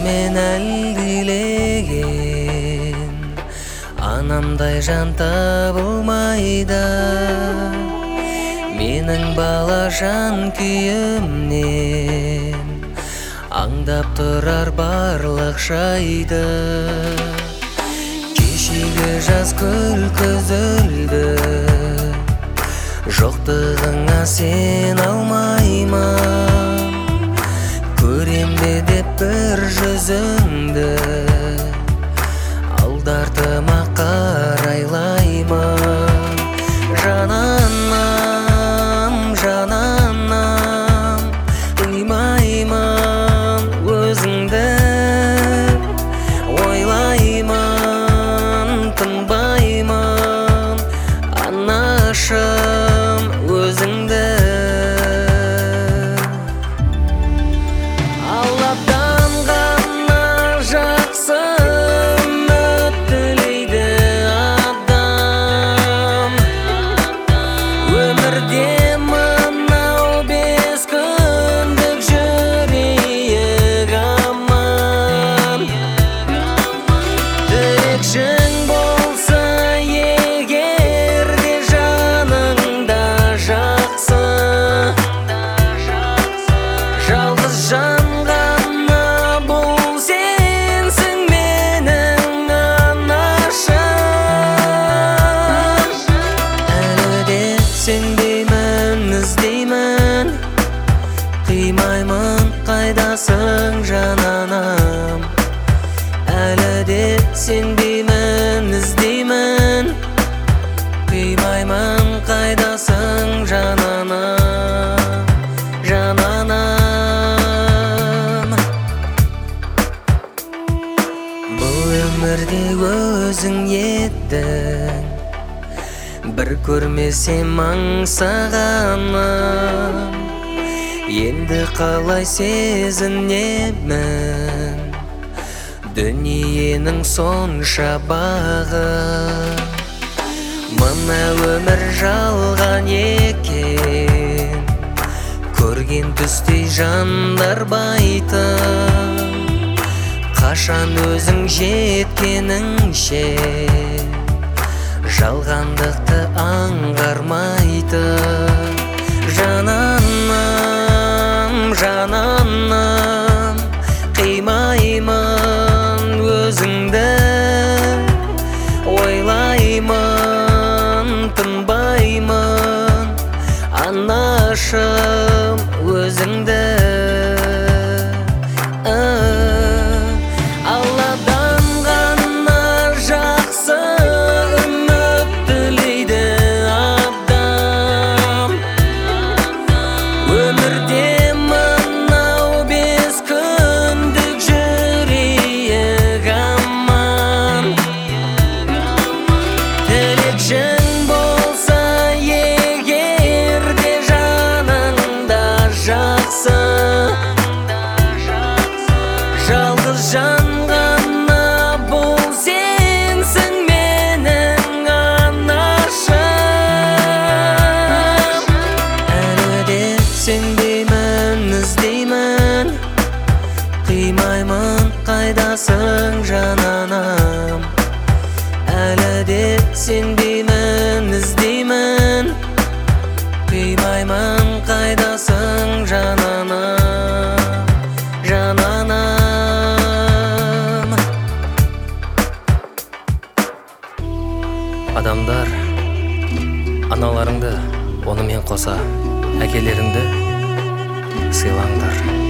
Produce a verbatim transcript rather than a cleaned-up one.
мен әлдилеген анамдай жан табылмайда, менің бала жан күйімнен аңдап тұрар барлық жайды. Кешегі жаз күлкізілді, жоқтығыңа сен алмайма, көрем бе деп бір жүзіңді, алдартыма қарайлайма. Жананам, жананам, қимаймын өзіңді, ойлаймын, тынбаймын, анашым өзіңді. Алладан ғана жақсы үміт тілейді адам, өмірде мынау бес күндік жүрейік аман. Тілекшің болса егер де жаныңда жақсы, жалғыз жан ғана бұл сенсің менің анашым. Әлі де сенбеймін, іздеймін, қимаймын, қайдасың жананам. Әлі де сенбеймін, іздеймін, қимаймын, қайдасың жананам, жананам. Бұл өмірде өзің едің, бір көрмесем аңсағаным, енді қалай сезінемін дүниенің сонша бағы. Мына өмір жалған екен, көрген түстей жандар байтын, қашан өзің жеткеніңше жалғандықты аңғармайтын. Жананам, жананам, қимаймын өзіңді, ойлаймын, тынбаймын, анашым өзіңді. Алладан ғана жақсы үміт тілейді адам, өмірде мынау бес күндік жүрейік аман. Тілекшің болса егер де жаныңда жақсы, жалғыз жан ғана бұл сенсің менің анашым. Әлі де сенбеймін, іздеймін, қимаймын, қайдасың жананам. Әлі де сенбеймін, іздеймін, қимаймын, қайдасың жананам, жананам. Адамдар аналарыңды, онымен қоса әкелеріңді сыйлаңдар.